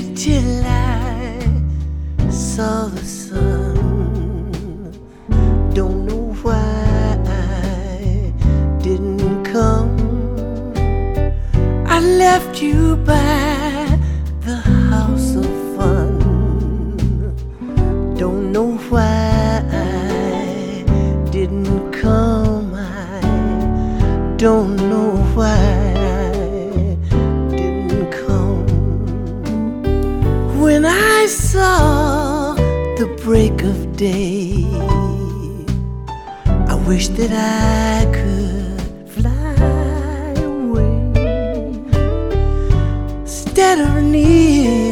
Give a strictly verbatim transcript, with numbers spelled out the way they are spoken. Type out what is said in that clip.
till I saw the sun. Don't know why I didn't come. I left you by the house of fun. Don't know why I didn't come. I don't know why I didn't come. When I saw the break of day, I wish that I could fly away instead of near.